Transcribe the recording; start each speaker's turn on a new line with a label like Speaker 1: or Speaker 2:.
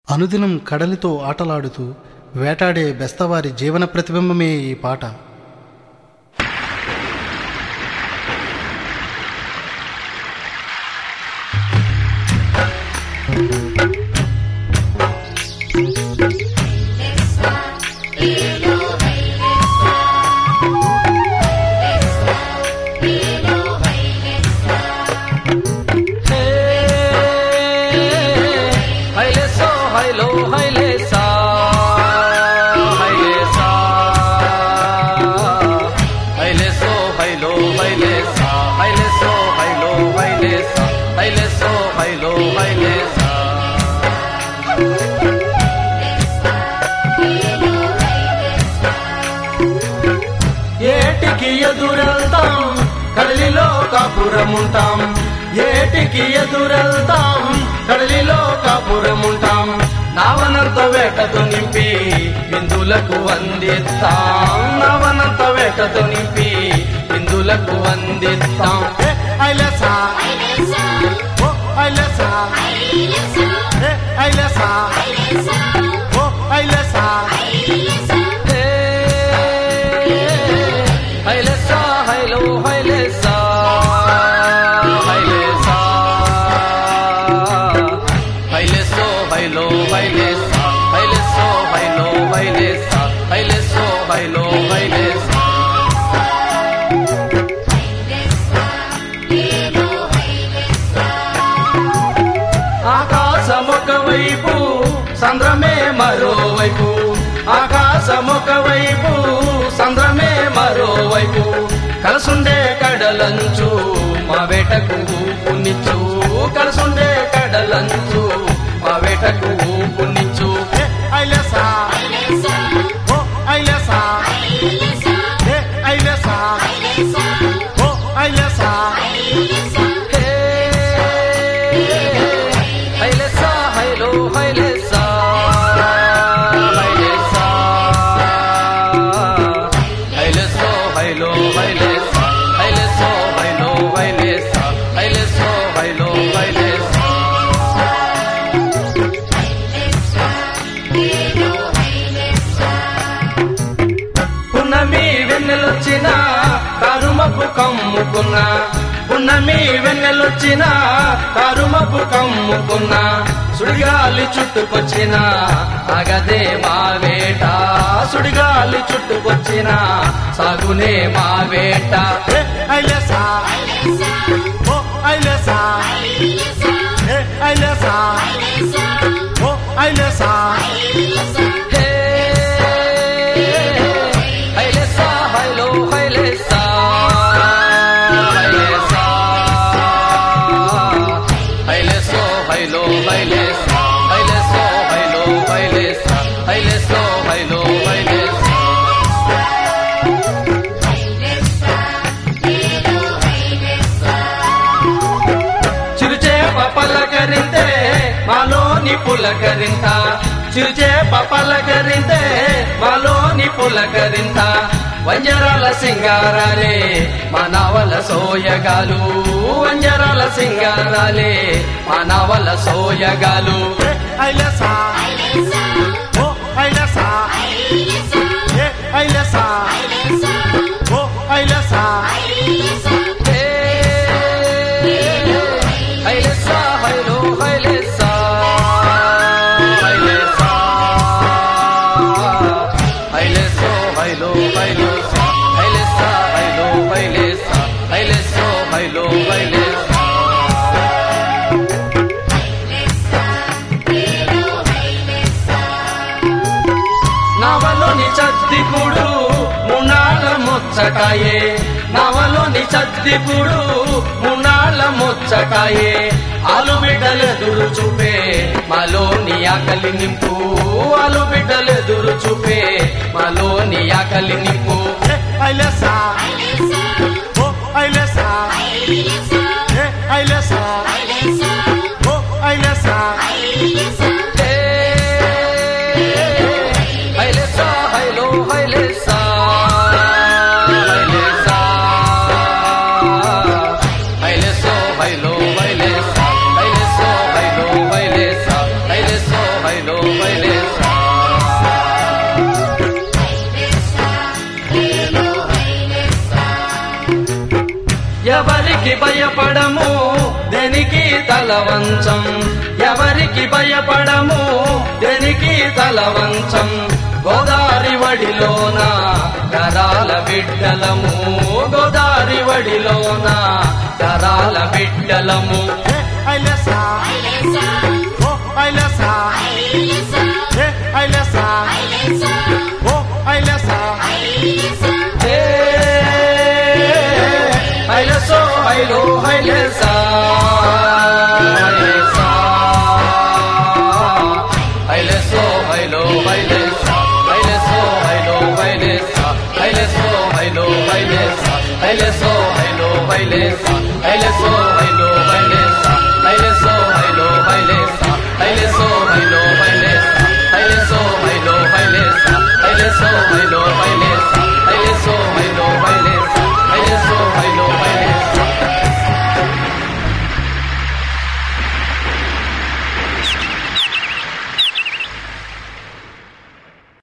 Speaker 1: అనుదినం కడలితో ఆటలాడుతూ వేటాడే బెస్తవారి జీవన ప్రతిబింబమే ఈ పాట.
Speaker 2: ఏటికి ఎదురెళ్తాం కడలిలో కాపురముంటాం, ఏటికి ఎదురెళ్తాం కడలిలో కాపురముంటాం. నావనంత వేటతో నింపి బిందులకు అందిస్తాం, నావనంత వేటతో నింపి బిందులకు అందిస్తాం. ఐలసా ఓ ఐలసా ఐలసా ఓ ఐలసా హైలెసా హైలో హైలెసా హైలెసా హైలెసో హైలో హైలెసా హైలెసో హైలో హైలెసా హైలెసో హైలో హైలెసా. ఆకాశమొక వైపు సంద్రమే మరోవైపు, ఆకాశమొక వైపు సంద్రమే మరోవైపు. కలసుండే కడలంచు మా వేటకు పునిచ్చు, కలసుండే కడలంచు మా వేటకు పునిచ్చు. ఐలసా ఓ ఐలసా ఐలసా ఓ ఐలసా ఐలసా హైలో హైలసా హైలసా హైలసో హైలో హైలసా హైలసో హైలో హైలసా హైలసో హైలో హైలసా. పున్నమి వెన్నెలొచ్చిన కరుమపు కమ్ముకున్న, పున్నమి వెన్నెలొచ్చిన కరుమపు కమ్ముకున్న. సుడిగాలి చుట్టుకొచ్చిన ఆగదే మా వేట, సుడిగాలి చుట్టుకొచ్చిన సాగునే మా వేట. ఐలసా ఓ ఐలసా ఐలసా ఓ ఐలసా ఐలసా హైలో హైలసా హైలసా హైలసో హైలో హైలసా హైలసో హైలో హైలసా హైలసో హైలో హైలసా. చిరుచేప పలకరింతే మాలోని పులకరింత, చిరుచేప పలకరింతే మాలోని పులకరింత. వంజరాల సింగారాలే మానవల సోయగాలు, వంజరాల సింగారాలే మానవల సోయగాలు. ఐలసా ఓ ఐలసా ఐలసా ఓ ఐలసా ఐలసా హైలో హైలసా హైలసా హైలసో హైలో హైలసా హైలసా హైలో హైలసా హైలసో హైలో హైలసా. నవలోని చద్దికుడు మునాళ్ళ ముచ్చటాయే, నవలోని చద్దికుడు మునాళ్ళ ముచ్చటాయే. ఆలు బిడ్డలెదురు చూపే మాలోని ఆకలి నింపు, ఆలు బిడ్డలెదురు చూపే మాలోని ఆకలి నింపు. ఐలసా ఓ ఐలసా ఐలసా ఓ ఐలసా ఐలసా హైలో హైలసా హైలసా హైలసో హైలో హైలసా హైలసో హైలో హైలసా హైలసో హైలో భయపడము దేనికి తలవంచం, ఎవరికి భయపడము దేనికి తలవంచం. గోదారి వడిలోన కరాల బిడ్డలము, గోదారి వడిలోన కరాల బిడ్డలము.
Speaker 1: ఐలెసా ఓ ఐలెసా ఏ ఐలెసా ఓ ఐలెసా
Speaker 2: ఏ ఐలెసో ఐలో ఐలెసా ఐలెసా ఐలెసో ఐలో ఐలెసా ఐలెసో ఐలో ఐలెసా ఐలెసో ఐలో ఐలెసా ఐలెసో ఐలో ఐలెసా ఐలెసో